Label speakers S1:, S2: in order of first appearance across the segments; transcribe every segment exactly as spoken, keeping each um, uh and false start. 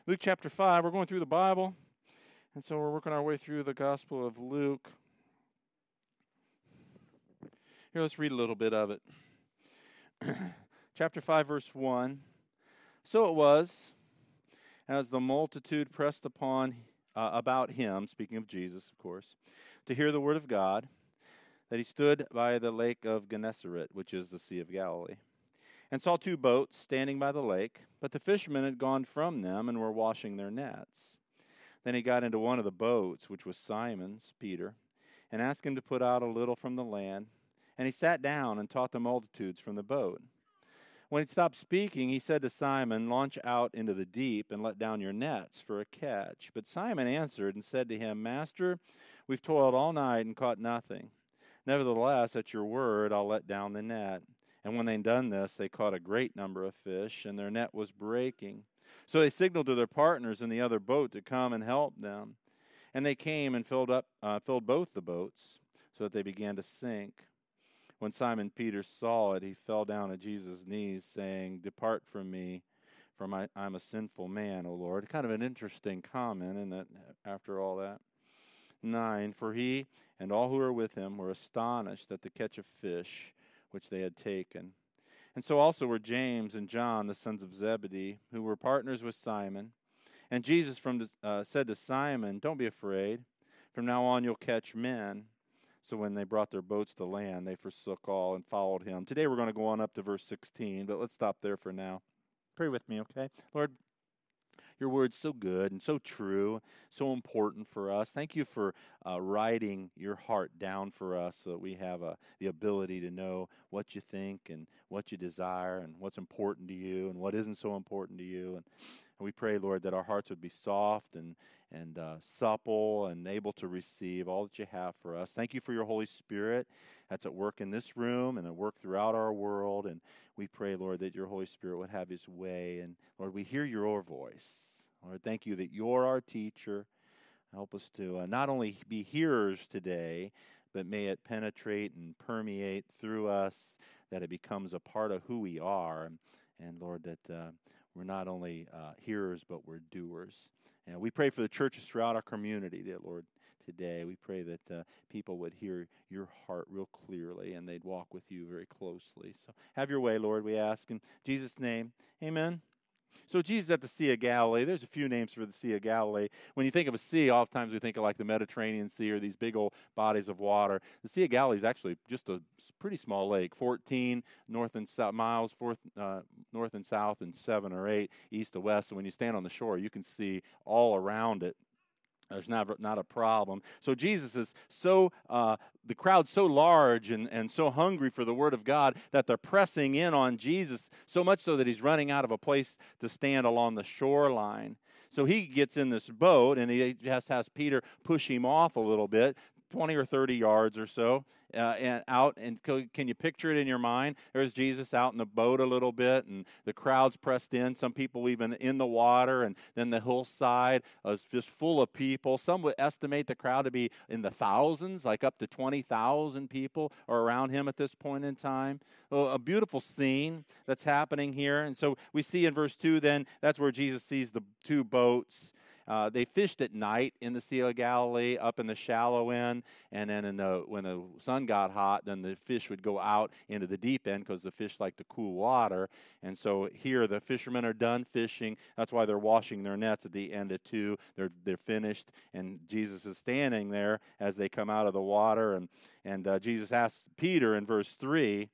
S1: Luke chapter five, we're going through the Bible, and so we're working our way through the Gospel of Luke. Here, let's read a little bit of it. Chapter five, verse one. So it was, as the multitude pressed upon uh, about him, speaking of Jesus, of course, to hear the word of God, that he stood by the lake of Gennesaret, which is the Sea of Galilee, and saw two boats standing by the lake, but the fishermen had gone from them and were washing their nets. Then he got into one of the boats, which was Simon's, Peter, and asked him to put out a little from the land, and he sat down and taught the multitudes from the boat. When he stopped speaking, he said to Simon, "Launch out into the deep and let down your nets for a catch." But Simon answered and said to him, "Master, we've toiled all night and caught nothing. Nevertheless, at your word, I'll let down the net." And when they'd done this, they caught a great number of fish, and their net was breaking. So they signaled to their partners in the other boat to come and help them. And they came and filled up, uh, filled both the boats, so that they began to sink. When Simon Peter saw it, he fell down at Jesus' knees, saying, "Depart from me, for my, I'm a sinful man, O Lord." Kind of an interesting comment, isn't it, after all that? Nine, for he and all who were with him were astonished at the catch of fish which they had taken. And so also were James and John, the sons of Zebedee, who were partners with Simon. And Jesus from uh, said to Simon, "Don't be afraid. From now on you'll catch men." So when they brought their boats to land, they forsook all and followed him. Today we're going to go on up to verse sixteen, but let's stop there for now. Pray with me, okay? Lord, your word's so good and so true, so important for us. Thank you for uh, writing your heart down for us so that we have uh, the ability to know what you think and what you desire and what's important to you and what isn't so important to you. And, and we pray, Lord, that our hearts would be soft and and uh, supple and able to receive all that you have for us. Thank you for your Holy Spirit that's at work in this room and at work throughout our world. And we pray, Lord, that your Holy Spirit would have his way. And, Lord, we hear your voice. Lord, thank you that you're our teacher. Help us to uh, not only be hearers today, but may it penetrate and permeate through us, that it becomes a part of who we are. And, and Lord, that uh, we're not only uh, hearers, but we're doers. And we pray for the churches throughout our community, dear Lord, today. We pray that uh, people would hear your heart real clearly and they'd walk with you very closely. So have your way, Lord, we ask in Jesus' name. Amen. So Jesus at the Sea of Galilee. There's a few names for the Sea of Galilee. When you think of a sea, oftentimes we think of like the Mediterranean Sea or these big old bodies of water. The Sea of Galilee is actually just a pretty small lake, fourteen north and south miles, fourth, uh, north and south, and seven or eight east to west. So when you stand on the shore, you can see all around it. There's not, not a problem. So Jesus is so, uh, the crowd's so large and, and so hungry for the Word of God that they're pressing in on Jesus, so much so that he's running out of a place to stand along the shoreline. So he gets in this boat, and he just has Peter push him off a little bit, twenty or thirty yards or so, uh, and out. And can you picture it in your mind? There's Jesus out in the boat a little bit, and the crowd's pressed in. Some people even in the water, and then the hillside is just full of people. Some would estimate the crowd to be in the thousands, like up to twenty thousand people are around him at this point in time. Well, a beautiful scene that's happening here. And so we see in verse two, then, that's where Jesus sees the two boats. Uh, they fished at night in the Sea of Galilee, up in the shallow end, and then in the, when the sun got hot, then the fish would go out into the deep end because the fish like the cool water. And so here the fishermen are done fishing. That's why they're washing their nets at the end of two. They're they're finished, and Jesus is standing there as they come out of the water. And and uh, Jesus asks Peter in verse three,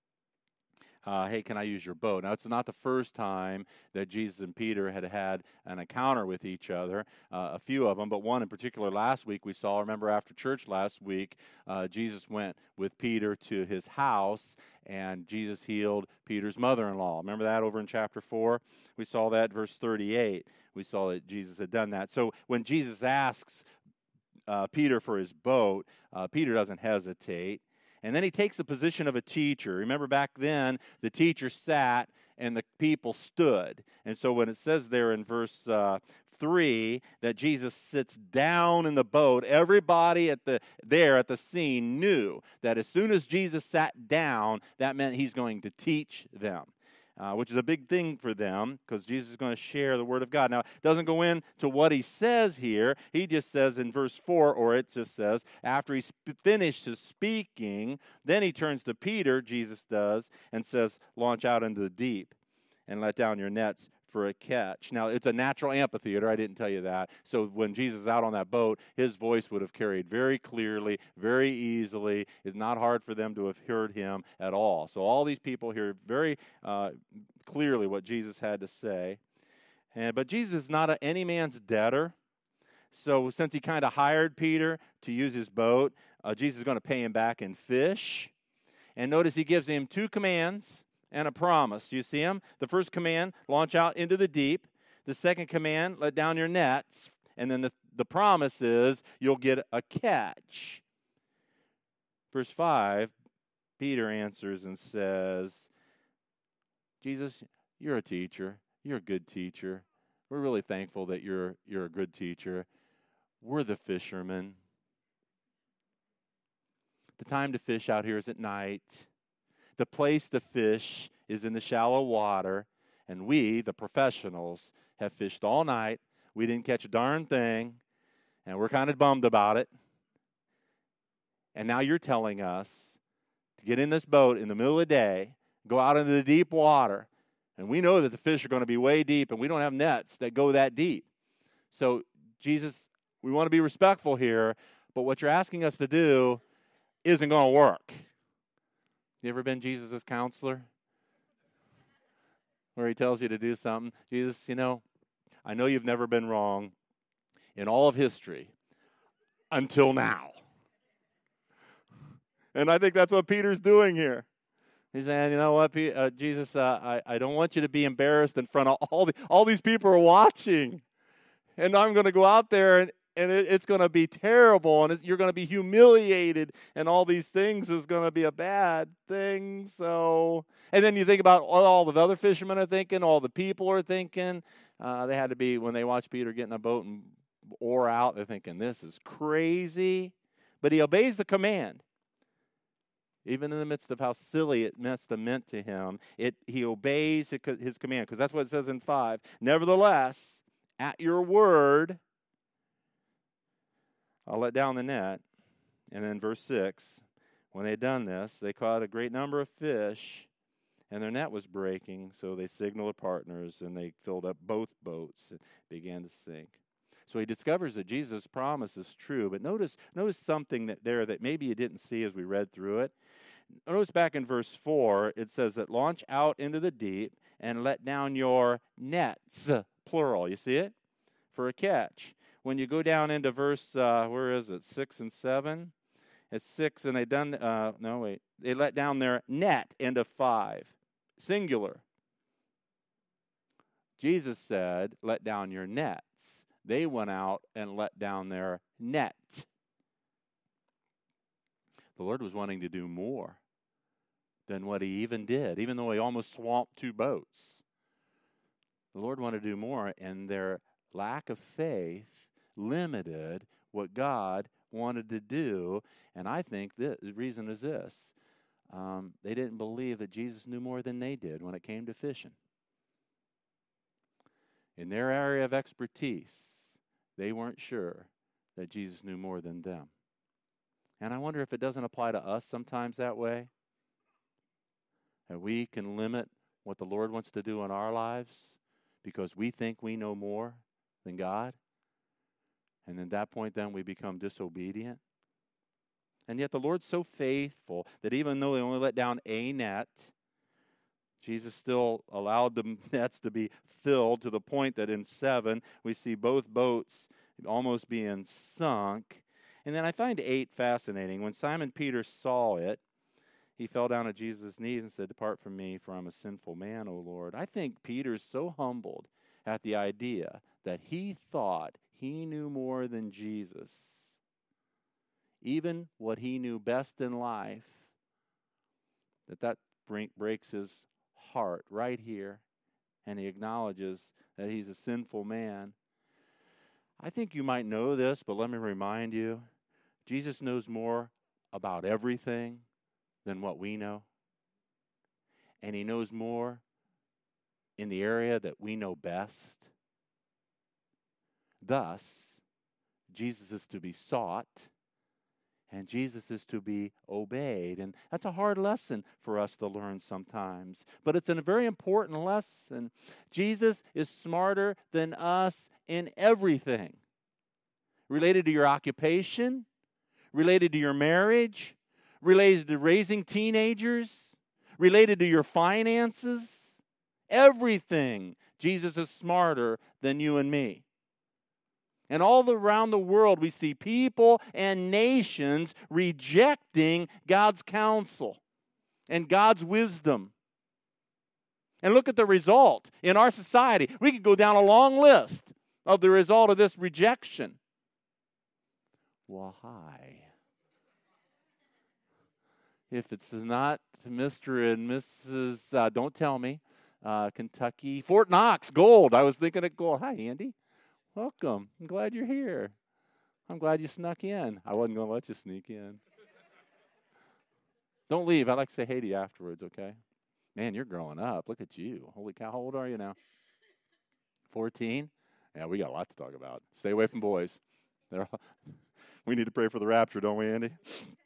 S1: Uh, hey, can I use your boat? Now, it's not the first time that Jesus and Peter had had an encounter with each other, uh, a few of them, but one in particular last week we saw. Remember, after church last week, uh, Jesus went with Peter to his house, and Jesus healed Peter's mother-in-law. Remember that over in chapter four? We saw that, verse thirty-eight. We saw that Jesus had done that. So when Jesus asks uh, Peter for his boat, uh, Peter doesn't hesitate. And then he takes the position of a teacher. Remember back then, the teacher sat and the people stood. And so when it says there in verse uh, three that Jesus sits down in the boat, everybody at the there at the scene knew that as soon as Jesus sat down, that meant he's going to teach them. uh, which is a big thing for them because Jesus is going to share the Word of God. Now, it doesn't go into what he says here. He just says in verse four, or it just says, after he sp- finishes speaking, then he turns to Peter, Jesus does, and says, launch out into the deep and let down your nets for a catch. Now, it's a natural amphitheater. I didn't tell you that. So when Jesus is out on that boat, his voice would have carried very clearly, very easily. It's not hard for them to have heard him at all. So all these people hear very uh, clearly what Jesus had to say. And, but Jesus is not a, any man's debtor. So since he kind of hired Peter to use his boat, uh, Jesus is going to pay him back in fish. And notice he gives him two commands and a promise. You see them? The first command, launch out into the deep. The second command, let down your nets. And then the, the promise is you'll get a catch. Verse five, Peter answers and says, Jesus, you're a teacher. You're a good teacher. We're really thankful that you're, you're a good teacher. We're the fishermen. The time to fish out here is at night. The place to fish is in the shallow water, and we, the professionals, have fished all night. We didn't catch a darn thing, and we're kind of bummed about it. And now you're telling us to get in this boat in the middle of the day, go out into the deep water, and we know that the fish are going to be way deep, and we don't have nets that go that deep. So, Jesus, we want to be respectful here, but what you're asking us to do isn't going to work. You ever been Jesus' counselor? Where he tells you to do something. Jesus, you know, I know you've never been wrong in all of history until now. And I think that's what Peter's doing here. He's saying, you know what, P- uh, Jesus, uh, I, I don't want you to be embarrassed in front of all the, all these people are watching. And I'm going to go out there and, and it, it's going to be terrible, and it, you're going to be humiliated, and all these things is going to be a bad thing. So, and then you think about what all the other fishermen are thinking, all the people are thinking. Uh, they had to be, when they watch Peter get in a boat and oar out, they're thinking, this is crazy. But he obeys the command. Even in the midst of how silly it must have meant to him, it, he obeys his command, because that's what it says in five. Nevertheless, at your word, I'll let down the net. And then verse six, when they had done this, they caught a great number of fish, and their net was breaking, so they signaled their partners, and they filled up both boats and began to sink. So he discovers that Jesus' promise is true, but notice, notice something that there that maybe you didn't see as we read through it. Notice back in verse four, it says that launch out into the deep and let down your nets, plural. You see it? For a catch. When you go down into verse, uh, where is it, six and seven? It's six, and they done, uh, no, wait. They let down their net into five. Singular. Jesus said, let down your nets. They went out and let down their net. The Lord was wanting to do more than what he even did, even though he almost swamped two boats. The Lord wanted to do more, and their lack of faith limited what God wanted to do. And I think this, the reason is this. Um, they didn't believe that Jesus knew more than they did when it came to fishing. In their area of expertise, they weren't sure that Jesus knew more than them. And I wonder if it doesn't apply to us sometimes that way. That we can limit what the Lord wants to do in our lives because we think we know more than God. And at that point, then we become disobedient. And yet the Lord's so faithful that even though they only let down a net, Jesus still allowed the nets to be filled to the point that in seven, we see both boats almost being sunk. And then I find eight fascinating. When Simon Peter saw it, he fell down at Jesus' knees and said, depart from me, for I'm a sinful man, O Lord. I think Peter's so humbled at the idea that he thought he knew more than Jesus. Even what he knew best in life, that that breaks his heart right here, and he acknowledges that he's a sinful man. I think you might know this, but let me remind you, Jesus knows more about everything than what we know. And he knows more in the area that we know best. Thus, Jesus is to be sought, and Jesus is to be obeyed. And that's a hard lesson for us to learn sometimes. But it's a very important lesson. Jesus is smarter than us in everything. Related to your occupation, related to your marriage, related to raising teenagers, related to your finances, everything. Jesus is smarter than you and me. And all around the world, we see people and nations rejecting God's counsel and God's wisdom. And look at the result in our society. We could go down a long list of the result of this rejection. Well, hi. If it's not Mister and Missus Uh, don't tell me, uh, Kentucky, Fort Knox, gold. I was thinking of gold. Hi, Andy. Welcome. I'm glad you're here. I'm glad you snuck in. I wasn't going to let you sneak in. Don't leave. I'd like to say hey to you afterwards, okay? Man, you're growing up. Look at you. Holy cow, how old are you now? fourteen? Yeah, we got a lot to talk about. Stay away from boys. They're all, we need to pray for the rapture, don't we, Andy?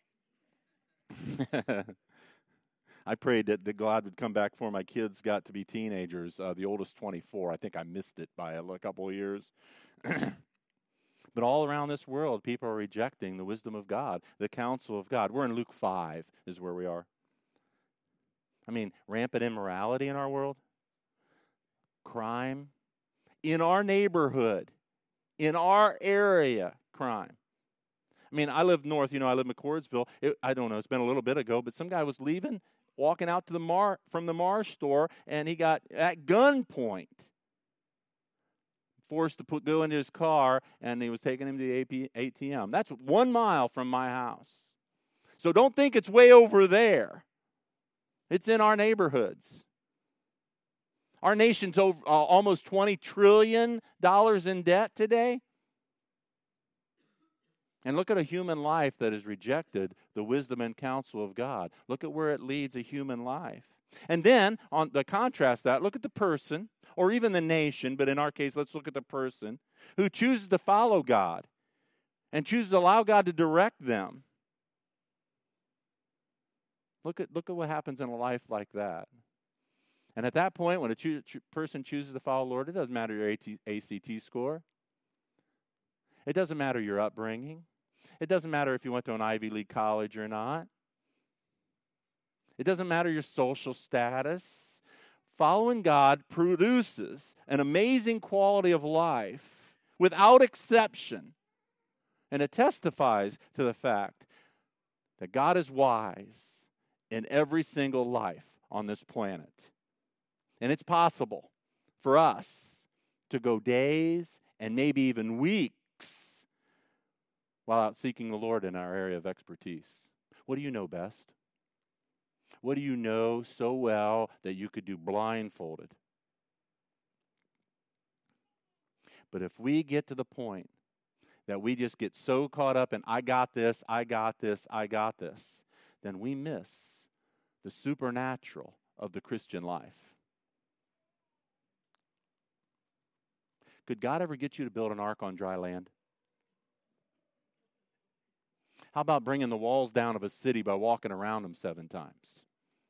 S1: I prayed that, that God would come back before my kids got to be teenagers. Uh, the oldest, twenty-four. I think I missed it by a, a couple of years. But all around this world, people are rejecting the wisdom of God, the counsel of God. We're in Luke five is where we are. I mean, rampant immorality in our world, crime, in our neighborhood, in our area, crime. I mean, I live north, you know, I live in McCordsville. It, I don't know, it's been a little bit ago, but some guy was leaving, walking out to the Mar from the Mars store, and he got at gunpoint forced to put go into his car, and he was taking him to the A T M. That's one mile from my house. So don't think it's way over there. It's in our neighborhoods. Our nation's over, uh, almost twenty trillion dollars in debt today. And look at a human life that has rejected the wisdom and counsel of God. Look at where it leads a human life. And then, on the contrast that, look at the person, or even the nation, but in our case, let's look at the person who chooses to follow God and chooses to allow God to direct them. Look at, look at what happens in a life like that. And at that point, when a cho- cho- person chooses to follow the Lord, it doesn't matter your A C T score. It doesn't matter your upbringing. It doesn't matter if you went to an Ivy League college or not. It doesn't matter your social status. Following God produces an amazing quality of life without exception. And it testifies to the fact that God is wise in every single life on this planet. And it's possible for us to go days and maybe even weeks while out seeking the Lord in our area of expertise. What do you know best? What do you know so well that you could do blindfolded? But if we get to the point that we just get so caught up in, I got this, I got this, I got this, then we miss the supernatural of the Christian life. Could God ever get you to build an ark on dry land? How about bringing the walls down of a city by walking around them seven times?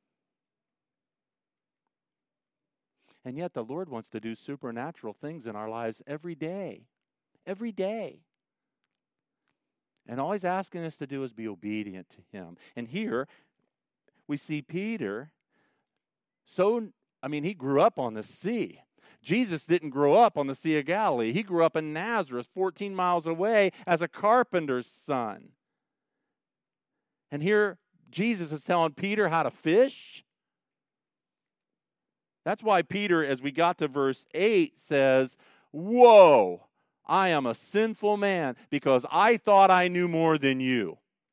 S1: And yet the Lord wants to do supernatural things in our lives every day. Every day. And all He's asking us to do is be obedient to Him. And here we see Peter, so, I mean, he grew up on the sea. Jesus didn't grow up on the Sea of Galilee. He grew up in Nazareth, fourteen miles away, as a carpenter's son. And here Jesus is telling Peter how to fish. That's why Peter, as we got to verse eight, says, "Whoa, I am a sinful man because I thought I knew more than you."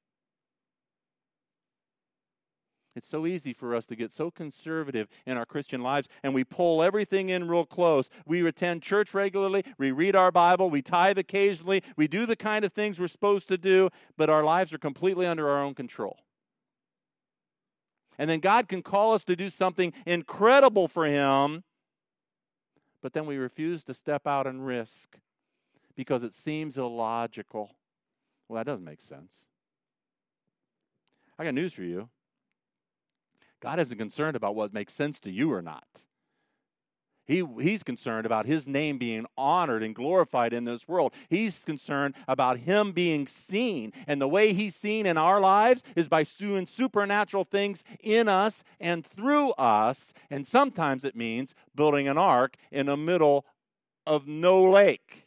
S1: It's so easy for us to get so conservative in our Christian lives, and we pull everything in real close. We attend church regularly, we read our Bible, we tithe occasionally, we do the kind of things we're supposed to do, but our lives are completely under our own control. And then God can call us to do something incredible for Him, but then we refuse to step out and risk because it seems illogical. Well, that doesn't make sense. I got news for you. God isn't concerned about what makes sense to you or not. He, he's concerned about his name being honored and glorified in this world. He's concerned about him being seen. And the way he's seen in our lives is by doing supernatural things in us and through us. And sometimes it means building an ark in the middle of no lake.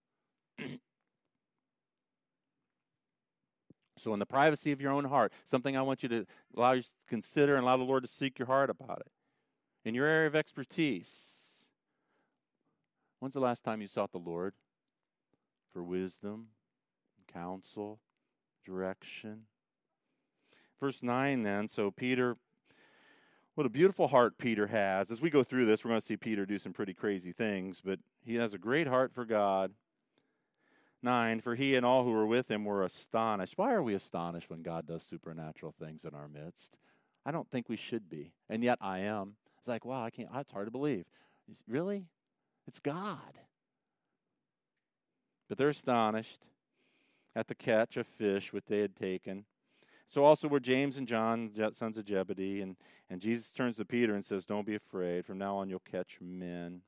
S1: So in the privacy of your own heart, something I want you to allow you to consider and allow the Lord to seek your heart about it. In your area of expertise, when's the last time you sought the Lord for wisdom, counsel, direction? Verse nine then, so Peter, what a beautiful heart Peter has. As we go through this, we're going to see Peter do some pretty crazy things, but he has a great heart for God. Nine, for he and all who were with him were astonished. Why are we astonished when God does supernatural things in our midst? I don't think we should be, and yet I am. It's like, wow, I can't, it's hard to believe. Really? It's God. But they're astonished at the catch of fish which they had taken. So also were James and John, sons of Zebedee, and, and Jesus turns to Peter and says, don't be afraid. From now on you'll catch men.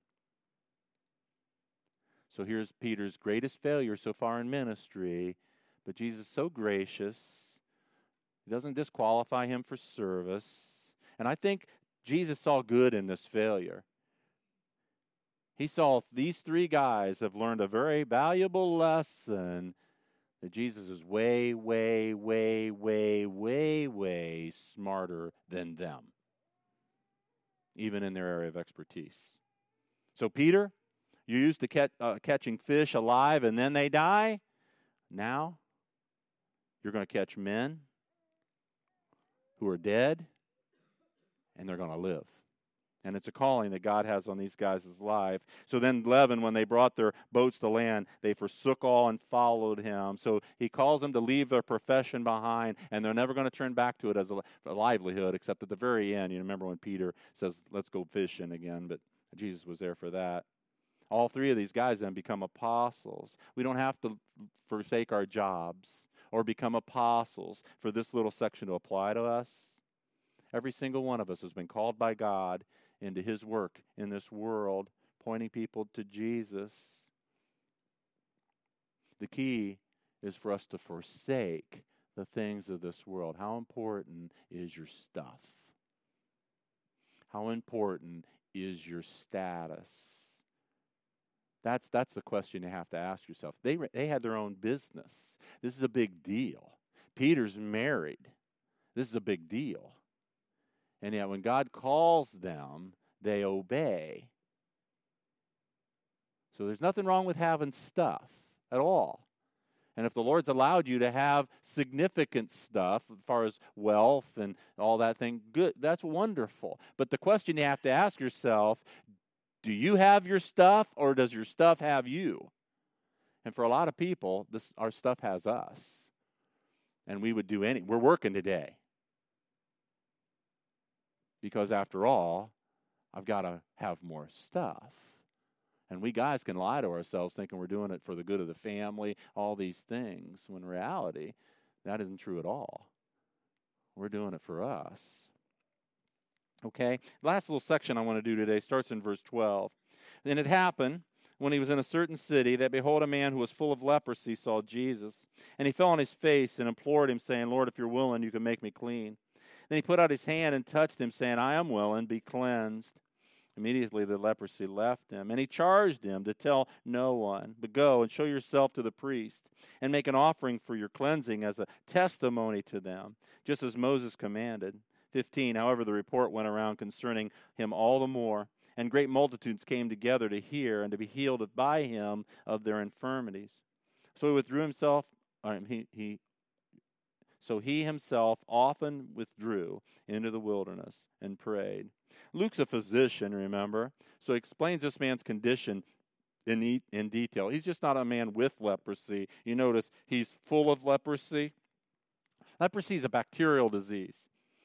S1: So here's Peter's greatest failure so far in ministry, but Jesus is so gracious. He doesn't disqualify him for service. And I think Jesus saw good in this failure. He saw these three guys have learned a very valuable lesson that Jesus is way, way, way, way, way, way smarter than them, even in their area of expertise. So Peter, you're used to catch, uh, catching fish alive and then they die. Now, you're going to catch men who are dead and they're going to live. And it's a calling that God has on these guys' life. So then eleven, when they brought their boats to land, they forsook all and followed him. So he calls them to leave their profession behind, and they're never going to turn back to it as a, a livelihood, except at the very end. You remember when Peter says, let's go fishing again, but Jesus was there for that. All three of these guys then become apostles. We don't have to forsake our jobs or become apostles for this little section to apply to us. Every single one of us has been called by God into his work in this world, pointing people to Jesus. The key is for us to forsake the things of this world. How important is your stuff? How important is your status? That's that's the question you have to ask yourself. They they had their own business. This is a big deal. Peter's married. This is a big deal. And yet when God calls them, they obey. So there's nothing wrong with having stuff at all. And if the Lord's allowed you to have significant stuff as far as wealth and all that thing, good, that's wonderful. But the question you have to ask yourself, do you have your stuff or does your stuff have you? And for a lot of people, this our stuff has us. And we would do any, we're working today. Because after all, I've got to have more stuff. And we guys can lie to ourselves thinking we're doing it for the good of the family, all these things, when in reality, that isn't true at all. We're doing it for us. Okay, last little section I want to do today starts in verse twelve. And it happened when he was in a certain city that, behold, a man who was full of leprosy saw Jesus. And he fell on his face and implored him, saying, Lord, if you're willing, you can make me clean. Then he put out his hand and touched him, saying, I am willing, be cleansed. Immediately the leprosy left him, and he charged him to tell no one, but go and show yourself to the priest, and make an offering for your cleansing as a testimony to them, just as Moses commanded. fifteen, however, the report went around concerning him all the more, and great multitudes came together to hear and to be healed by him of their infirmities. So he withdrew himself, or he, he so he himself often withdrew into the wilderness and prayed. Luke's a physician, remember? So he explains this man's condition in, in detail. He's just not a man with leprosy. You notice he's full of leprosy. Leprosy is a bacterial disease.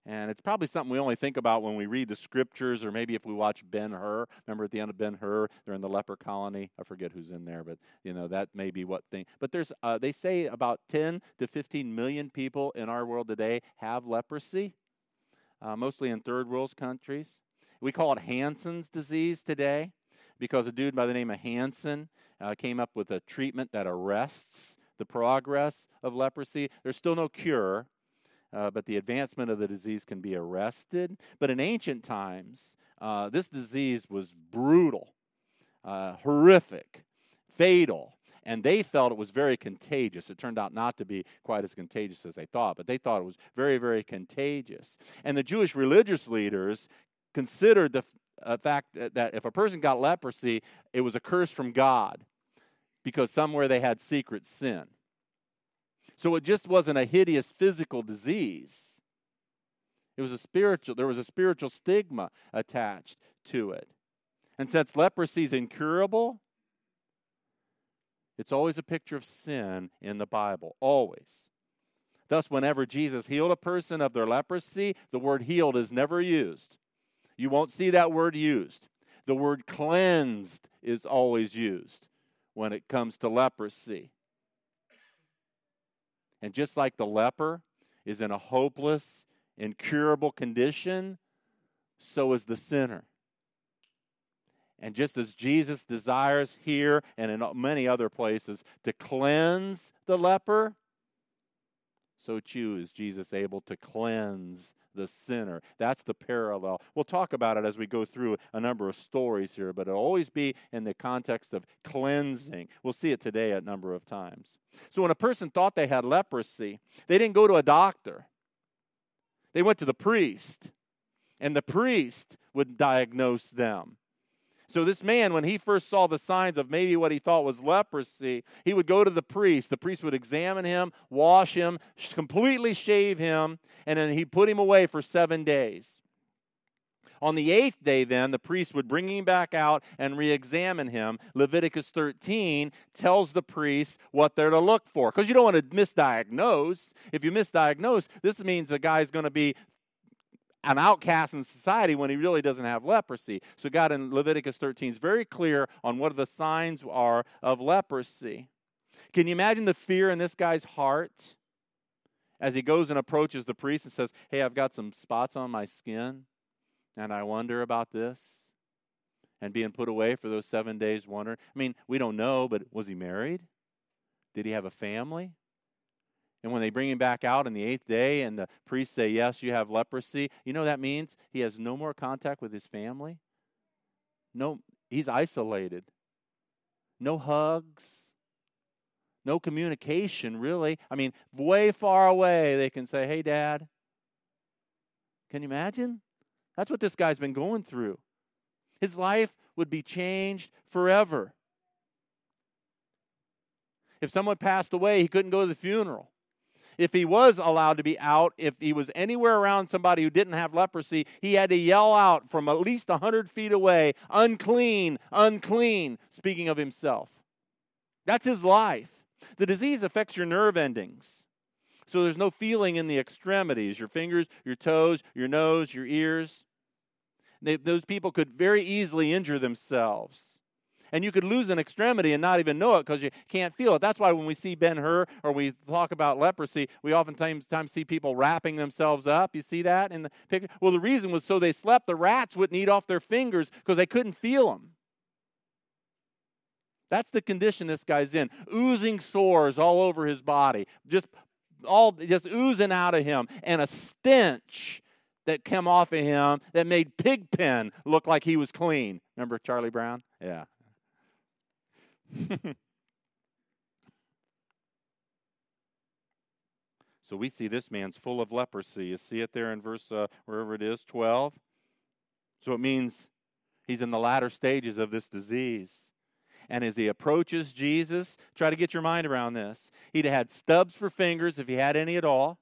S1: And it's probably something we only think about when we read the scriptures, or maybe if we watch Ben-Hur. Remember at the end of Ben-Hur, they're in the leper colony. I forget who's in there, but you know that may be what thing. But there's, uh, they say about ten to fifteen million people in our world today have leprosy, uh, mostly in third world countries. We call it Hansen's disease today because a dude by the name of Hansen uh, came up with a treatment that arrests the progress of leprosy. There's still no cure. Uh, but the advancement of the disease can be arrested. But in ancient times, uh, this disease was brutal, uh, horrific, fatal, and they felt it was very contagious. It turned out not to be quite as contagious as they thought, but they thought it was very, very contagious. And the Jewish religious leaders considered the uh, fact that, that if a person got leprosy, it was a curse from God because somewhere they had secret sin. So it just wasn't a hideous physical disease. It was a spiritual, there was a spiritual stigma attached to it. And since leprosy is incurable, it's always a picture of sin in the Bible, always. Thus, whenever Jesus healed a person of their leprosy, the word healed is never used. You won't see that word used. The word cleansed is always used when it comes to leprosy. And just like the leper is in a hopeless, incurable condition, so is the sinner. And just as Jesus desires here and in many other places to cleanse the leper, so too is Jesus able to cleanse the sinner. That's the parallel. We'll talk about it as we go through a number of stories here, but it'll always be in the context of cleansing. We'll see it today a number of times. So when a person thought they had leprosy, they didn't go to a doctor. They went to the priest, and the priest would diagnose them. So this man, when he first saw the signs of maybe what he thought was leprosy, he would go to the priest. The priest would examine him, wash him, completely shave him, and then he'd put him away for seven days. On the eighth day, then, the priest would bring him back out and re-examine him. Leviticus thirteen tells the priest what they're to look for, because you don't want to misdiagnose. If you misdiagnose, this means the guy's going to be an outcast in society when he really doesn't have leprosy. So God in Leviticus thirteen is very clear on what the signs are of leprosy. Can you imagine the fear in this guy's heart as he goes and approaches the priest and says, hey, I've got some spots on my skin, and I wonder about this, and being put away for those seven days wondering. I mean, we don't know, but was he married? Did he have a family? And when they bring him back out on the eighth day and the priests say, yes, you have leprosy, you know what that means? He has no more contact with his family. No, he's isolated. No hugs. No communication, really. I mean, way far away, they can say, hey, Dad. Can you imagine? That's what this guy's been going through. His life would be changed forever. If someone passed away, he couldn't go to the funeral. If he was allowed to be out, if he was anywhere around somebody who didn't have leprosy, he had to yell out from at least one hundred feet away, unclean, unclean, speaking of himself. That's his life. The disease affects your nerve endings. So there's no feeling in the extremities, your fingers, your toes, your nose, your ears. They, those people could very easily injure themselves. And you could lose an extremity and not even know it because you can't feel it. That's why when we see Ben-Hur or we talk about leprosy, we oftentimes times see people wrapping themselves up. You see that in the picture? Well, the reason was so they slept, the rats wouldn't eat off their fingers because they couldn't feel them. That's the condition this guy's in. Oozing sores all over his body. Just all just oozing out of him. And a stench that came off of him that made Pigpen look like he was clean. Remember Charlie Brown? Yeah. So we see this man's full of leprosy. You see it there in verse, uh, wherever it is, twelve. So it means he's in the latter stages of this disease. And as he approaches Jesus, try to get your mind around this. He'd had stubs for fingers, if he had any at all.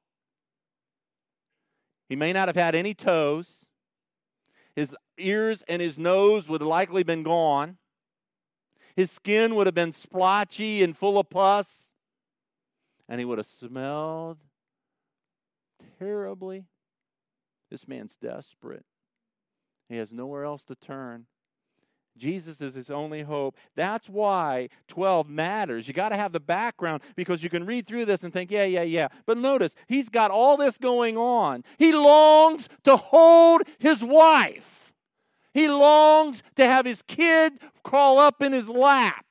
S1: He may not have had any toes. His ears and his nose would have likely been gone. His skin would have been splotchy and full of pus. And he would have smelled terribly. This man's desperate. He has nowhere else to turn. Jesus is his only hope. That's why twelve matters. You got to have the background, because you can read through this and think, yeah, yeah, yeah. But notice, he's got all this going on. He longs to hold his wife. He longs to have his kid crawl up in his lap.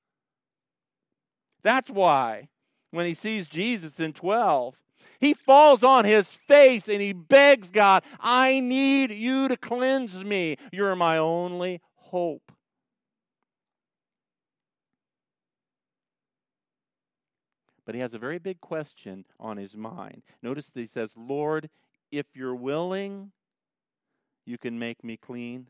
S1: That's why when he sees Jesus in twelve, he falls on his face and he begs God, I need you to cleanse me. You're my only hope. But he has a very big question on his mind. Notice that he says, Lord, if you're willing, you can make me clean.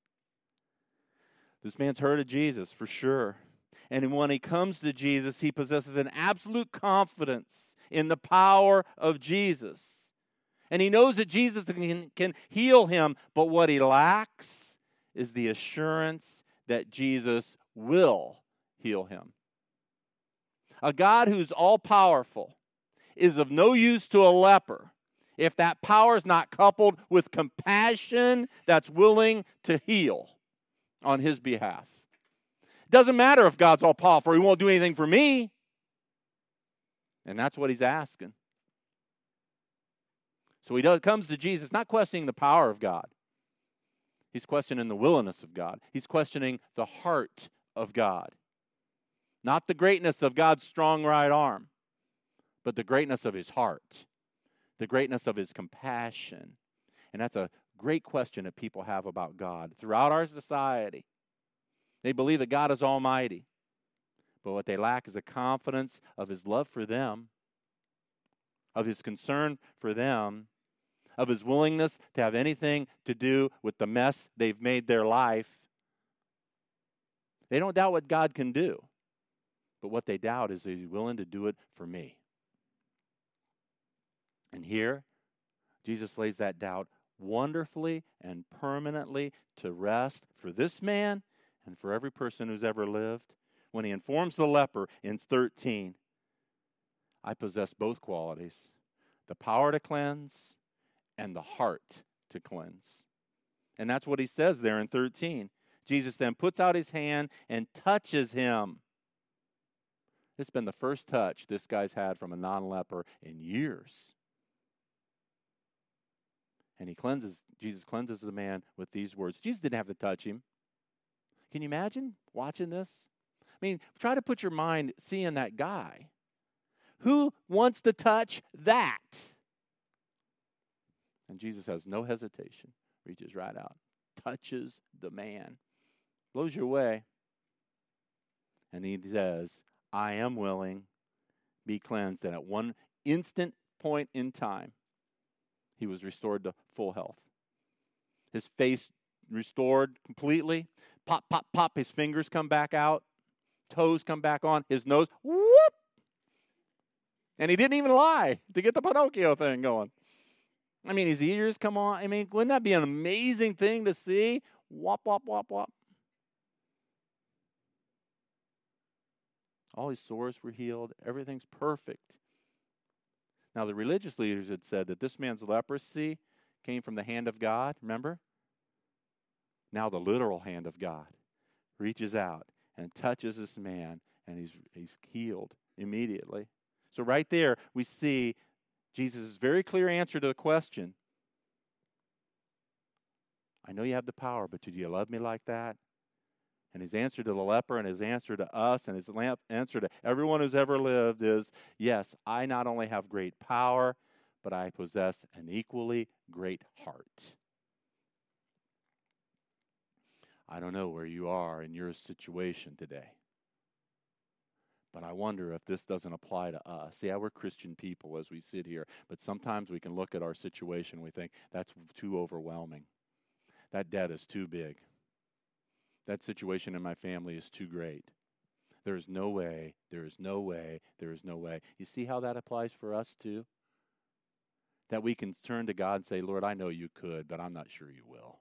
S1: This man's heard of Jesus for sure. And when he comes to Jesus, he possesses an absolute confidence in the power of Jesus. And he knows that Jesus can, can heal him, but what he lacks is the assurance that Jesus will heal him. A God who's all-powerful is of no use to a leper if that power is not coupled with compassion that's willing to heal on his behalf. It doesn't matter if God's all-powerful. He won't do anything for me. And that's what he's asking. So he does, comes to Jesus not questioning the power of God. He's questioning the willingness of God. He's questioning the heart of God. Not the greatness of God's strong right arm, but the greatness of his heart, the greatness of his compassion. And that's a great question that people have about God throughout our society. They believe that God is almighty, but what they lack is a confidence of his love for them, of his concern for them, of his willingness to have anything to do with the mess they've made their life. They don't doubt what God can do, but what they doubt is, is he willing to do it for me? And here, Jesus lays that doubt wonderfully and permanently to rest for this man and for every person who's ever lived. When he informs the leper in thirteen, I possess both qualities, the power to cleanse and the heart to cleanse. And that's what he says there in thirteen. Jesus then puts out his hand and touches him. It's been the first touch this guy's had from a non-leper in years. And he cleanses, Jesus cleanses the man with these words. Jesus didn't have to touch him. Can you imagine watching this? I mean, try to put your mind seeing that guy. Who wants to touch that? And Jesus has no hesitation. Reaches right out. Touches the man. Blows you away. And he says, I am willing. Be cleansed. And at one instant point in time, he was restored to full health. His face restored completely. Pop, pop, pop. His fingers come back out. Toes come back on. His nose, whoop. And he didn't even lie to get the Pinocchio thing going. I mean, his ears come on. I mean, wouldn't that be an amazing thing to see? Wop, wop, wop, wop. All his sores were healed. Everything's perfect. Now, the religious leaders had said that this man's leprosy came from the hand of God, remember? Now the literal hand of God reaches out and touches this man, and he's, he's healed immediately. So right there, we see Jesus' very clear answer to the question. I know you have the power, but do you love me like that? And his answer to the leper and his answer to us and his answer to everyone who's ever lived is, yes, I not only have great power, but I possess an equally great heart. I don't know where you are in your situation today, but I wonder if this doesn't apply to us. Yeah, we're Christian people as we sit here, but sometimes we can look at our situation and we think, that's too overwhelming. That debt is too big. That situation in my family is too great. There is no way, there is no way, there is no way. You see how that applies for us too? That we can turn to God and say, Lord, I know you could, but I'm not sure you will.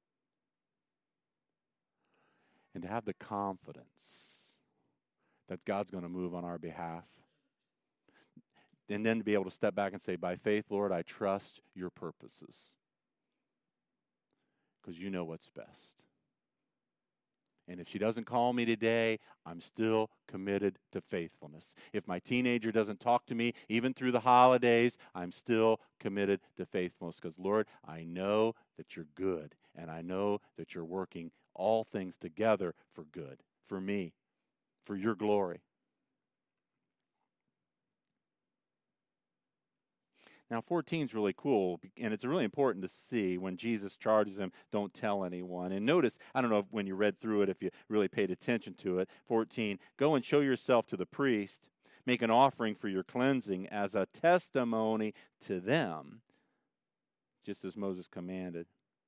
S1: And to have the confidence that God's going to move on our behalf. And then to be able to step back and say, by faith, Lord, I trust your purposes. because you know what's best. And if she doesn't call me today, I'm still committed to faithfulness. If my teenager doesn't talk to me, even through the holidays, I'm still committed to faithfulness. Because, Lord, I know that you're good, and I know that you're working all things together for good, for me, for your glory. Now, fourteen is really cool, and it's really important to see when Jesus charges him, don't tell anyone. And notice, I don't know if when you read through it, if you really paid attention to it, fourteen, go and show yourself to the priest, make an offering for your cleansing as a testimony to them, just as Moses commanded.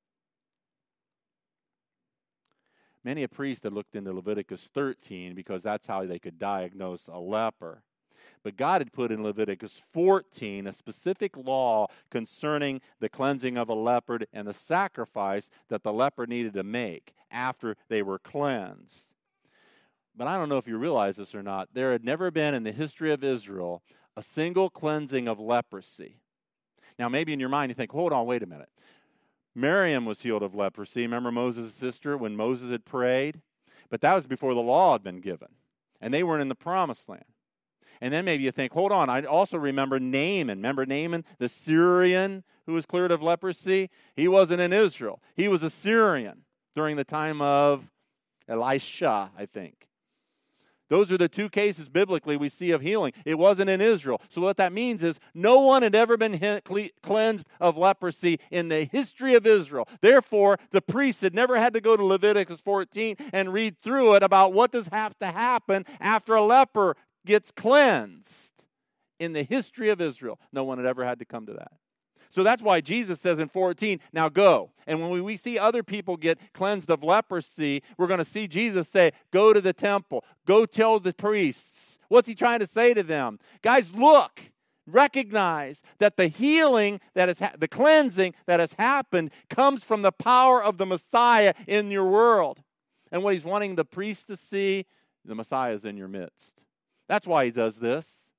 S1: Many a priest had looked into Leviticus thirteen because that's how they could diagnose a leper. But God had put in Leviticus fourteen a specific law concerning the cleansing of a leopard and the sacrifice that the leper needed to make after they were cleansed. But I don't know if you realize this or not. There had never been in the history of Israel a single cleansing of leprosy. Now, maybe in your mind you think, hold on, wait a minute. Miriam was healed of leprosy. Remember Moses' sister when Moses had prayed? But that was before the law had been given. And they weren't in the promised land. And then maybe you think, hold on, I also remember Naaman. Remember Naaman, the Syrian who was cleared of leprosy? He wasn't in Israel. He was a Syrian during the time of Elisha, I think. Those are the two cases biblically we see of healing. It wasn't in Israel. So what that means is no one had ever been cleansed of leprosy in the history of Israel. Therefore, the priests had never had to go to Leviticus fourteen and read through it about what does have to happen after a leper gets cleansed in the history of Israel. No one had ever had to come to that. So that's why Jesus says in fourteen, now go. And when we, we see other people get cleansed of leprosy, we're going to see Jesus say, go to the temple. Go tell the priests. What's he trying to say to them? Guys, look. Recognize that the healing, that is ha- the cleansing that has happened comes from the power of the Messiah in your world. And what he's wanting the priests to see, the Messiah is in your midst. That's why he does this.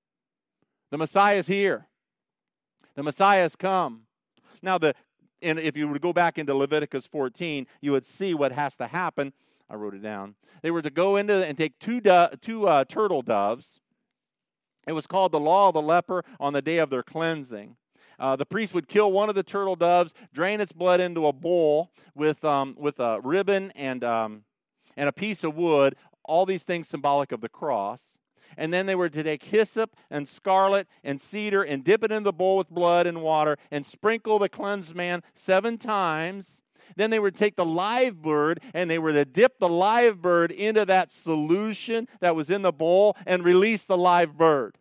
S1: The Messiah is here. The Messiah has come. Now, the and if you were to go back into Leviticus fourteen, you would see what has to happen. I wrote it down. They were to go into and take two do, two uh, turtle doves. It was called the law of the leper on the day of their cleansing. Uh, the priest would kill one of the turtle doves, drain its blood into a bowl with um, with a ribbon and um, and a piece of wood. All these things symbolic of the cross. And then they were to take hyssop and scarlet and cedar and dip it in the bowl with blood and water and sprinkle the cleansed man seven times. Then they would take the live bird and they were to dip the live bird into that solution that was in the bowl and release the live bird.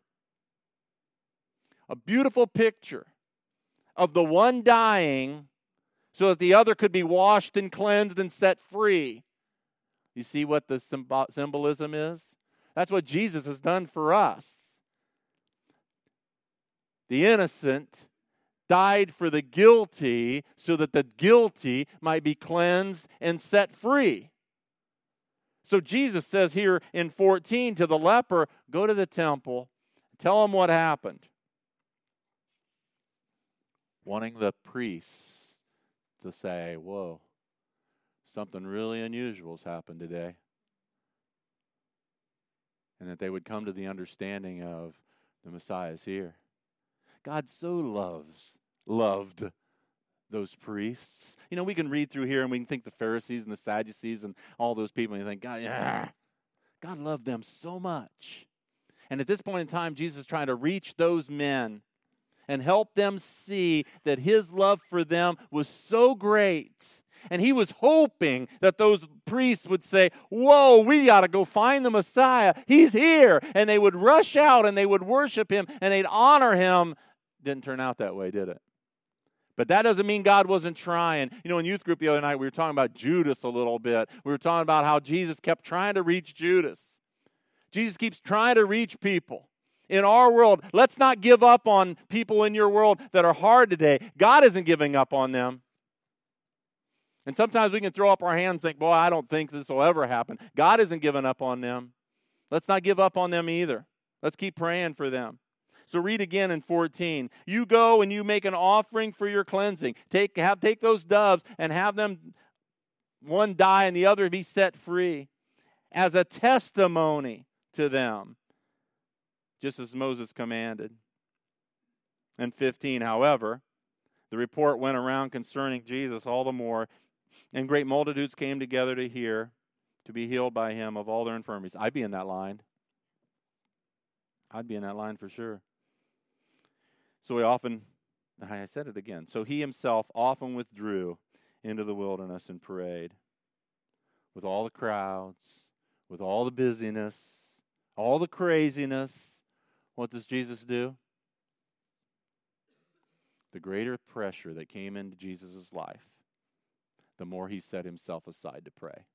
S1: A beautiful picture of the one dying so that the other could be washed and cleansed and set free. You see what the symbolism is? That's what Jesus has done for us. The innocent died for the guilty so that the guilty might be cleansed and set free. So Jesus says here in fourteen to the leper, go to the temple, tell him what happened. Wanting the priests to say, whoa, something really unusual has happened today. And that they would come to the understanding of the Messiah is here. God so loves, loved those priests. You know, we can read through here and we can think the Pharisees and the Sadducees and all those people, and you think, God, yeah, God loved them so much. And at this point in time, Jesus is trying to reach those men and help them see that his love for them was so great. And he was hoping that those priests would say, whoa, we got to go find the Messiah. He's here. And they would rush out and they would worship him and they'd honor him. Didn't turn out that way, did it? But that doesn't mean God wasn't trying. You know, in youth group the other night, we were talking about Judas a little bit. We were talking about how Jesus kept trying to reach Judas. Jesus keeps trying to reach people. In our world, let's not give up on people in your world that are hard today. God isn't giving up on them. And sometimes we can throw up our hands and think, boy, I don't think this will ever happen. God isn't giving up on them. Let's not give up on them either. Let's keep praying for them. So read again in fourteen. You go and you make an offering for your cleansing. Take have take those doves and have them one die and the other be set free, as a testimony to them, just as Moses commanded. And fifteen, however, the report went around concerning Jesus all the more, and great multitudes came together to hear, to be healed by him of all their infirmities. I'd be in that line. I'd be in that line for sure. So he often, I said it again, so he himself often withdrew into the wilderness and prayed. With all the crowds, with all the busyness, all the craziness, what does Jesus do? The greater pressure that came into Jesus' life, the more he set himself aside to pray.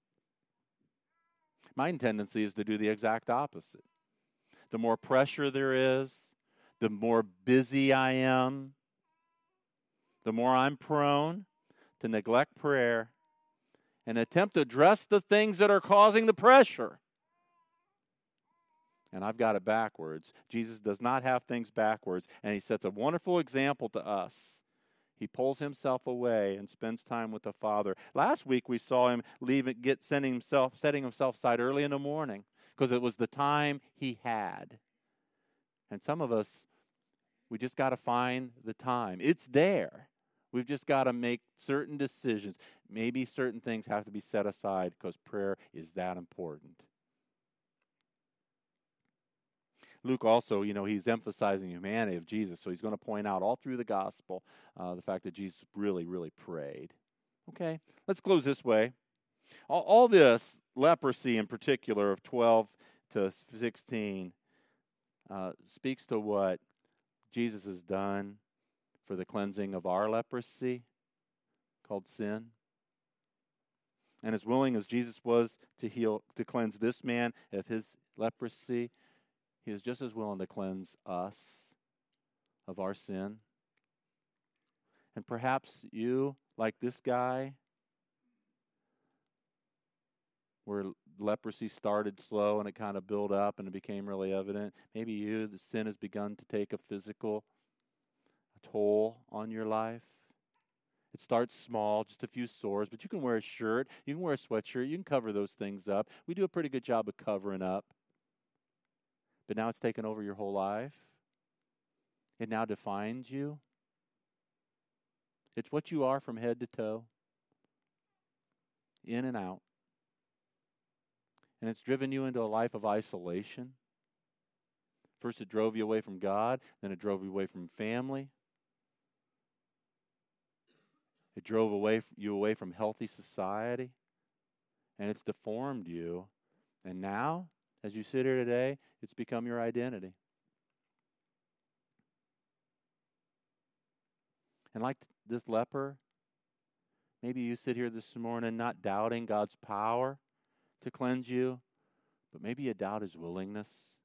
S1: My tendency is to do the exact opposite. The more pressure there is, the more busy I am, the more I'm prone to neglect prayer and attempt to address the things that are causing the pressure. And I've got it backwards. Jesus does not have things backwards, and he sets a wonderful example to us. He pulls himself away and spends time with the Father. Last week we saw him leaving, get sending himself, setting himself aside early in the morning because it was the time he had. And some of us, we just got to find the time. It's there. We've just got to make certain decisions. Maybe certain things have to be set aside because prayer is that important. Luke also, you know, he's emphasizing the humanity of Jesus, so he's going to point out all through the gospel uh, the fact that Jesus really, really prayed. Okay, let's close this way. All, all this leprosy in particular of twelve to sixteen uh, speaks to what Jesus has done for the cleansing of our leprosy called sin. And as willing as Jesus was to heal, to cleanse this man of his leprosy, he is just as willing to cleanse us of our sin. And perhaps you, like this guy, where leprosy started slow and it kind of built up and it became really evident. Maybe you, the sin has begun to take a physical toll on your life. It starts small, just a few sores, but you can wear a shirt, you can wear a sweatshirt, you can cover those things up. We do a pretty good job of covering up. But now it's taken over your whole life. It now defines you. It's what you are from head to toe, in and out. And it's driven you into a life of isolation. First it drove you away from God, then it drove you away from family. It drove away you away from healthy society. And it's deformed you. And now, as you sit here today, it's become your identity. And like this leper, maybe you sit here this morning not doubting God's power to cleanse you, but maybe you doubt his willingness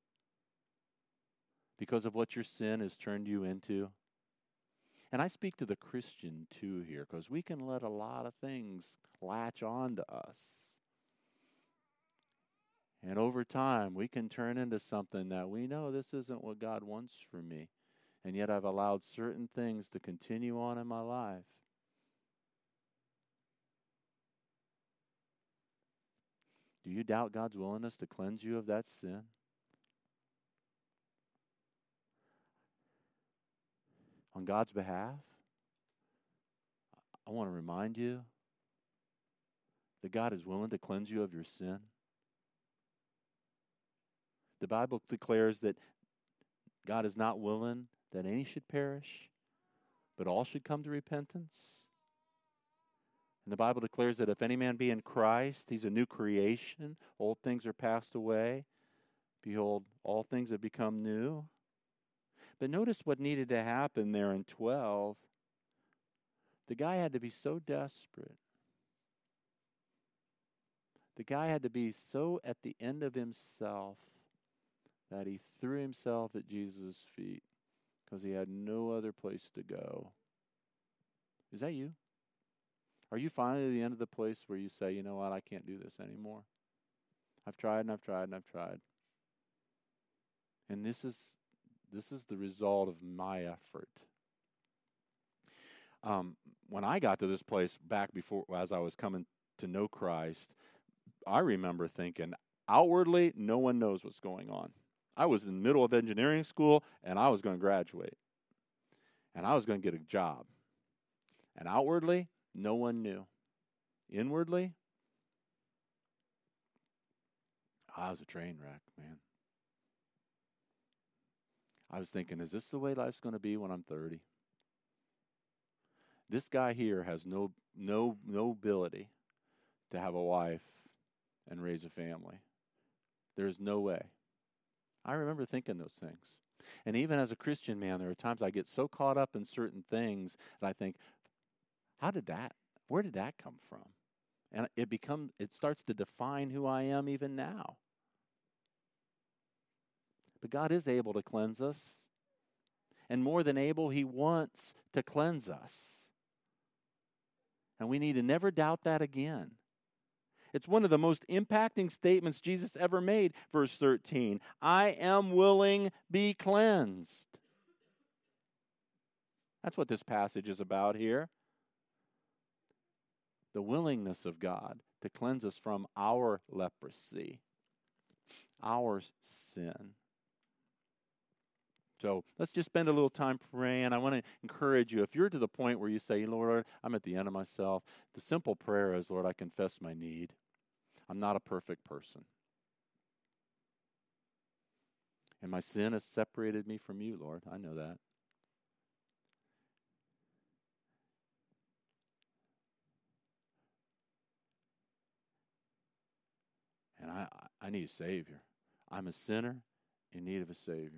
S1: because of what your sin has turned you into. And I speak to the Christian too here, because we can let a lot of things latch on to us. And over time, we can turn into something that we know this isn't what God wants for me. And yet I've allowed certain things to continue on in my life. Do you doubt God's willingness to cleanse you of that sin? On God's behalf, I want to remind you that God is willing to cleanse you of your sin. The Bible declares that God is not willing that any should perish, but all should come to repentance. And the Bible declares that if any man be in Christ, he's a new creation. Old things are passed away. Behold, all things have become new. But notice what needed to happen there in twelve. The guy had to be so desperate. The guy had to be so at the end of himself that he threw himself at Jesus' feet because he had no other place to go. Is that you? Are you finally at the end of the place where you say, you know what, I can't do this anymore? I've tried and I've tried and I've tried. And this is this is the result of my effort. Um, when I got to this place back before, as I was coming to know Christ, I remember thinking, outwardly, no one knows what's going on. I was in the middle of engineering school, and I was going to graduate. And I was going to get a job. And outwardly, no one knew. Inwardly, I was a train wreck, man. I was thinking, is this the way life's going to be when I'm thirty? This guy here has no no no ability to have a wife and raise a family. There's no way. I remember thinking those things. And even as a Christian man, there are times I get so caught up in certain things that I think, how did that, where did that come from? And it becomes, it starts to define who I am even now. But God is able to cleanse us. And more than able, He wants to cleanse us. And we need to never doubt that again. It's one of the most impacting statements Jesus ever made. Verse thirteen, I am willing, be cleansed. That's what this passage is about here. The willingness of God to cleanse us from our leprosy, our sin. So let's just spend a little time praying. I want to encourage you, if you're to the point where you say, Lord, I'm at the end of myself, the simple prayer is, Lord, I confess my need. I'm not a perfect person. And my sin has separated me from you, Lord. I know that. And I, I need a Savior. I'm a sinner in need of a Savior.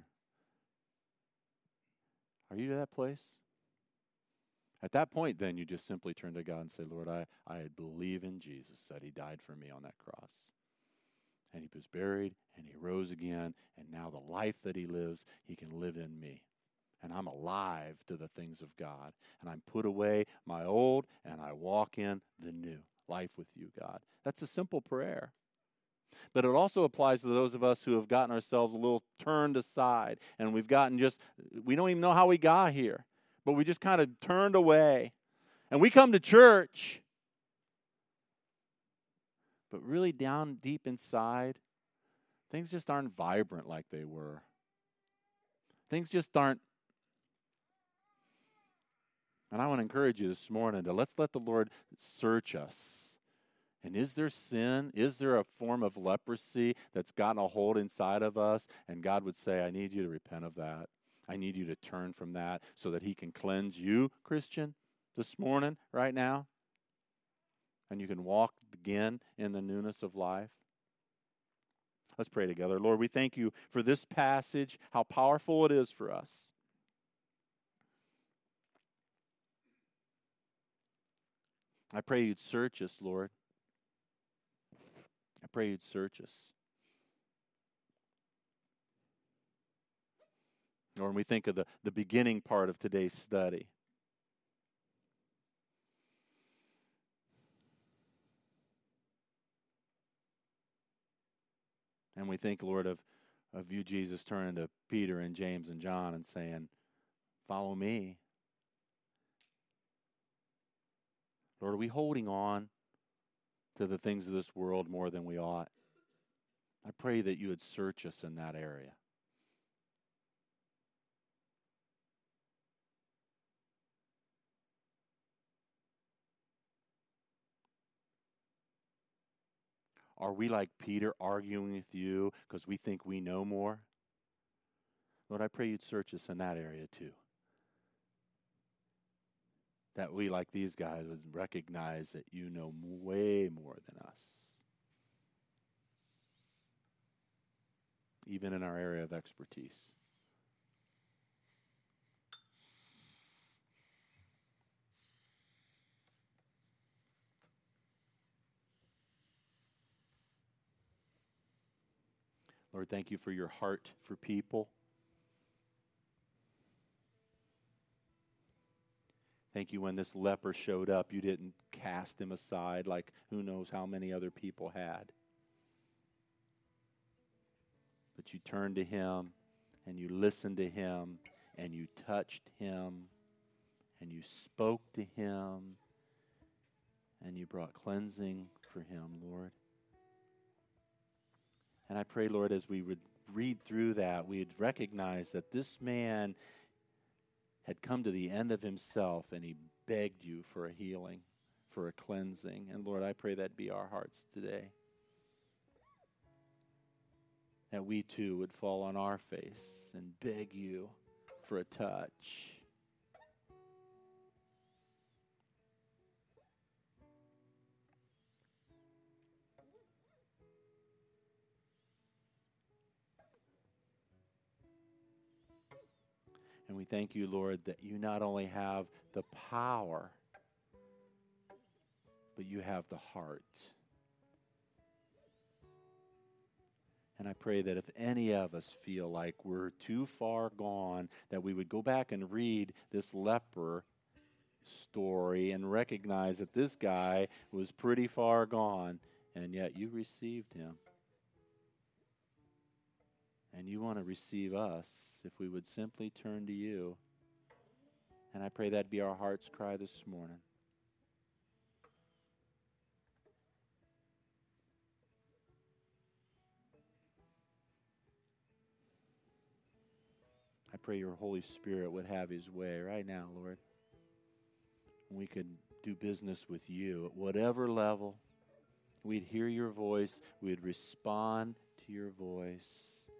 S1: Are you to that place? At that point, then, you just simply turn to God and say, Lord, I, I believe in Jesus, that He died for me on that cross. And He was buried, and He rose again, and now the life that He lives, He can live in me. And I'm alive to the things of God. And I'm put away my old, and I walk in the new life with you, God. That's a simple prayer. But it also applies to those of us who have gotten ourselves a little turned aside, and we've gotten just, we don't even know how we got here. But we just kind of turned away. And we come to church, but really down deep inside, things just aren't vibrant like they were. Things just aren't. And I want to encourage you this morning to let's let the Lord search us. And is there sin? Is there a form of leprosy that's gotten a hold inside of us? And God would say, I need you to repent of that. I need you to turn from that so that He can cleanse you, Christian, this morning, right now. And you can walk again in the newness of life. Let's pray together. Lord, we thank you for this passage, how powerful it is for us. I pray you'd search us, Lord. I pray you'd search us. Or when we think of the, the beginning part of today's study, and we think, Lord, of, of you, Jesus, turning to Peter and James and John and saying, follow me. Lord, are we holding on to the things of this world more than we ought? I pray that you would search us in that area. Are we like Peter arguing with you because we think we know more? Lord, I pray you'd search us in that area too. That we, like these guys, would recognize that you know way more than us. Even in our area of expertise. Lord, thank you for your heart for people. Thank you when this leper showed up, you didn't cast him aside like who knows how many other people had. But you turned to him and you listened to him and you touched him and you spoke to him and you brought cleansing for him, Lord. And I pray, Lord, as we would read through that, we'd recognize that this man had come to the end of himself, and he begged you for a healing, for a cleansing. And Lord, I pray that be our hearts today. That we too would fall on our face and beg you for a touch. And we thank you, Lord, that you not only have the power, but you have the heart. And I pray that if any of us feel like we're too far gone, that we would go back and read this leper story and recognize that this guy was pretty far gone, and yet you received him. And you want to receive us if we would simply turn to you. And I pray that be our heart's cry this morning. I pray your Holy Spirit would have his way right now, Lord. We could do business with you at whatever level. We'd hear your voice. We'd respond to your voice.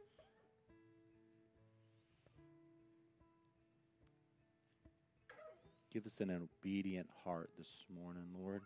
S1: Give us an obedient heart this morning, Lord.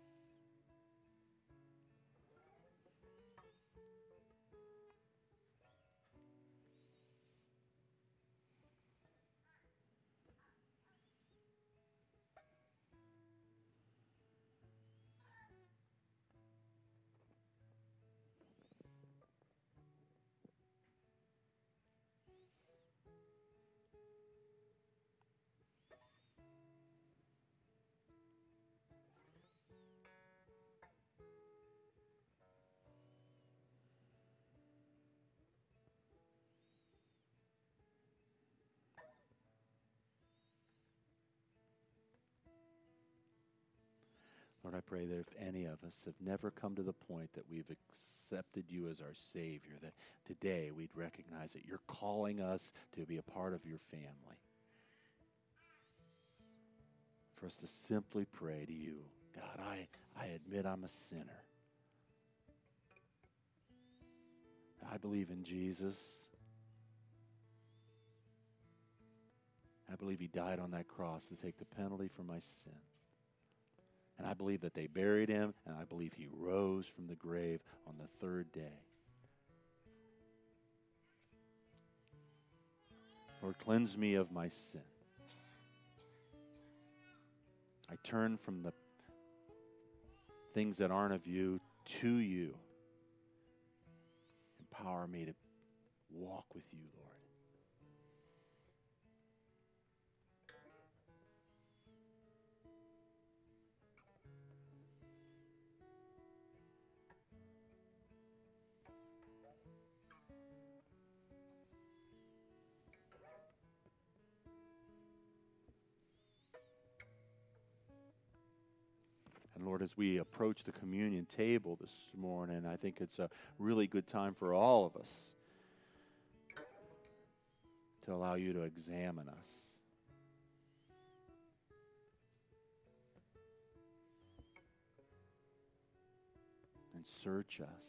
S1: Lord, I pray that if any of us have never come to the point that we've accepted you as our Savior, that today we'd recognize that you're calling us to be a part of your family. For us to simply pray to you, God, I, I admit I'm a sinner. I believe in Jesus. I believe he died on that cross to take the penalty for my sin. And I believe that they buried him, and I believe he rose from the grave on the third day. Lord, cleanse me of my sin. I turn from the things that aren't of you to you. Empower me to walk with you, Lord. And Lord, as we approach the communion table this morning, I think it's a really good time for all of us to allow you to examine us. And search us.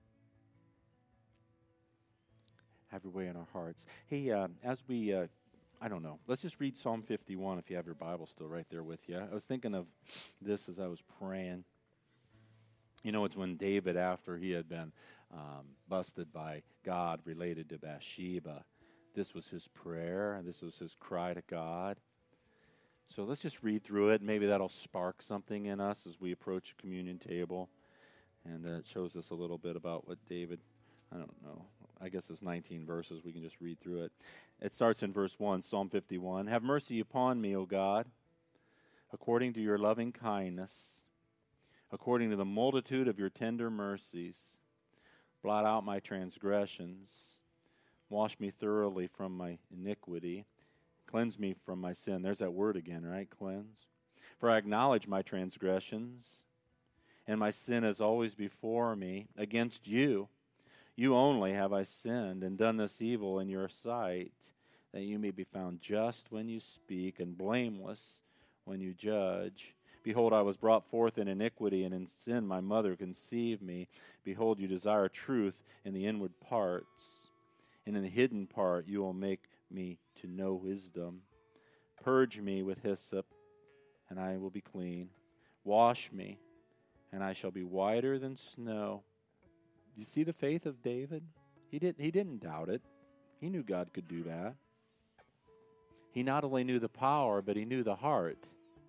S1: Have your way in our hearts. Hey, uh, as we uh, I don't know. Let's just read Psalm fifty-one if you have your Bible still right there with you. I was thinking of this as I was praying. You know, it's when David, after he had been um, busted by God related to Bathsheba, this was his prayer, and this was his cry to God. So let's just read through it. Maybe that'll spark something in us as we approach a communion table. And uh, it shows us a little bit about what David, I don't know, I guess it's nineteen verses. We can just read through it. It starts in verse one, Psalm fifty-one. Have mercy upon me, O God, according to your loving kindness, according to the multitude of your tender mercies. Blot out my transgressions. Wash me thoroughly from my iniquity. Cleanse me from my sin. There's that word again, right? Cleanse. For I acknowledge my transgressions, and my sin is always before me. Against you, you only have I sinned and done this evil in your sight, that you may be found just when you speak and blameless when you judge. Behold, I was brought forth in iniquity, and in sin my mother conceived me. Behold, you desire truth in the inward parts, and in the hidden part you will make me to know wisdom. Purge me with hyssop, and I will be clean. Wash me, and I shall be whiter than snow. Do you see the faith of David? He didn't, he didn't doubt it. He knew God could do that. He not only knew the power, but he knew the heart.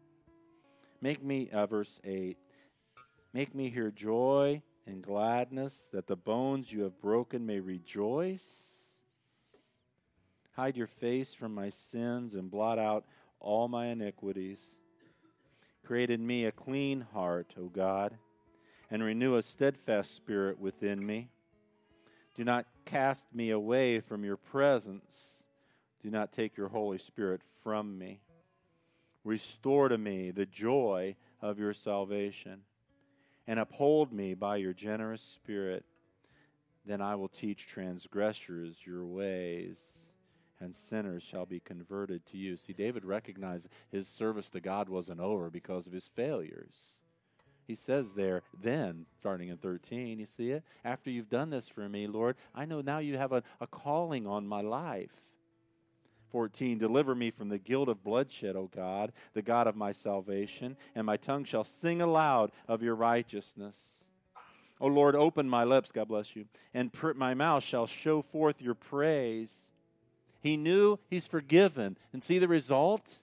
S1: Make me, uh, verse eight, make me hear joy and gladness, that the bones you have broken may rejoice. Hide your face from my sins and blot out all my iniquities. Create in me a clean heart, O God, and renew a steadfast spirit within me. Do not cast me away from your presence. Do not take your Holy Spirit from me. Restore to me the joy of your salvation, and uphold me by your generous spirit. Then I will teach transgressors your ways, and sinners shall be converted to you. See, David recognized his service to God wasn't over because of his failures. He says there, then, starting in thirteen, you see it? After you've done this for me, Lord, I know now you have a, a calling on my life. fourteen, deliver me from the guilt of bloodshed, O God, the God of my salvation, and my tongue shall sing aloud of your righteousness. O Lord, open my lips, God bless you, and pr- my mouth shall show forth your praise. He knew he's forgiven. And see the result?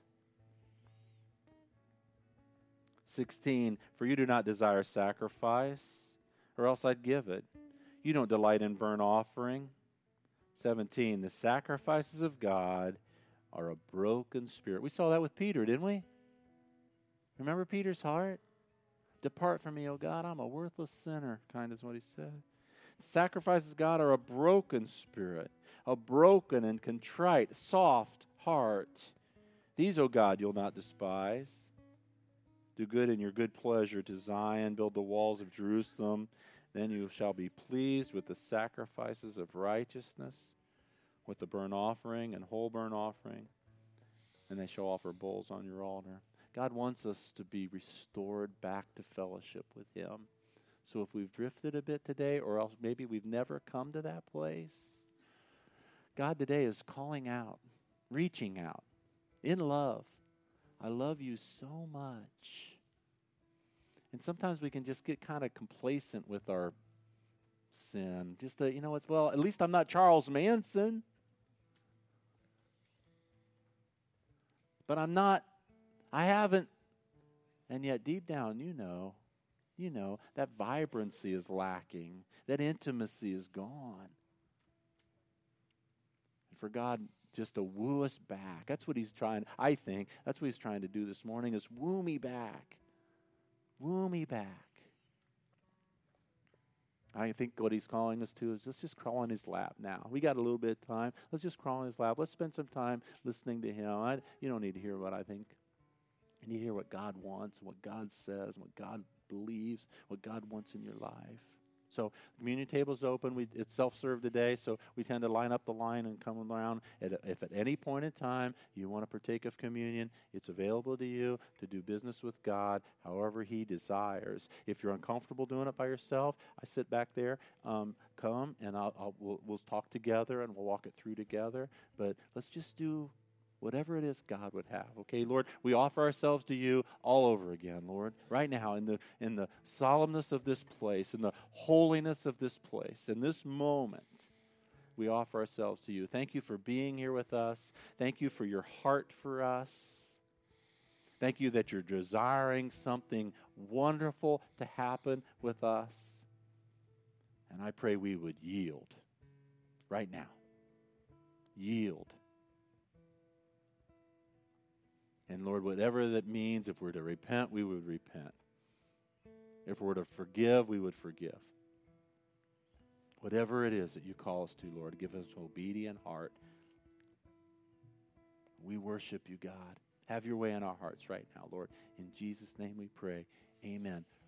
S1: sixteen, for you do not desire sacrifice, or else I'd give it. You don't delight in burnt offering. seventeen, the sacrifices of God are a broken spirit. We saw that with Peter, didn't we? Remember Peter's heart? Depart from me, O God, I'm a worthless sinner, kind of is what he said. Sacrifices of God are a broken spirit, a broken and contrite, soft heart. These, O God, you'll not despise. Do good in your good pleasure to Zion, build the walls of Jerusalem. Then you shall be pleased with the sacrifices of righteousness, with the burnt offering and whole burnt offering, and they shall offer bulls on your altar. God wants us to be restored back to fellowship with him. So if we've drifted a bit today, or else maybe we've never come to that place, God today is calling out, reaching out, in love. I love you so much. And sometimes we can just get kind of complacent with our sin. Just that, you know, it's, well, at least I'm not Charles Manson. But I'm not, I haven't. And yet deep down, you know, you know, that vibrancy is lacking. That intimacy is gone. And for God just to woo us back. That's what he's trying, I think, that's what he's trying to do this morning, is woo me back. Woo me back. I think what he's calling us to is let's just crawl in his lap now. We got a little bit of time. Let's just crawl in his lap. Let's spend some time listening to him. I, you don't need to hear what I think. You need to hear what God wants, what God says, what God believes, what God wants in your life. So the communion table's open. We, it's self-serve today, so we tend to line up the line and come around. At, if at any point in time you want to partake of communion, it's available to you to do business with God however he desires. If you're uncomfortable doing it by yourself, I sit back there. Um, come and I'll, I'll, we'll, we'll talk together and we'll walk it through together. But let's just do Whatever it is God would have. Okay, Lord, we offer ourselves to you all over again, Lord, right now in the in the solemnness of this place, in the holiness of this place, in this moment, we offer ourselves to you. Thank you for being here with us. Thank you for your heart for us. Thank you that you're desiring something wonderful to happen with us. And I pray we would yield right now. Yield. And Lord, whatever that means, if we're to repent, we would repent. If we're to forgive, we would forgive. Whatever it is that you call us to, Lord, give us an obedient heart. We worship you, God. Have your way in our hearts right now, Lord. In Jesus' name we pray. Amen.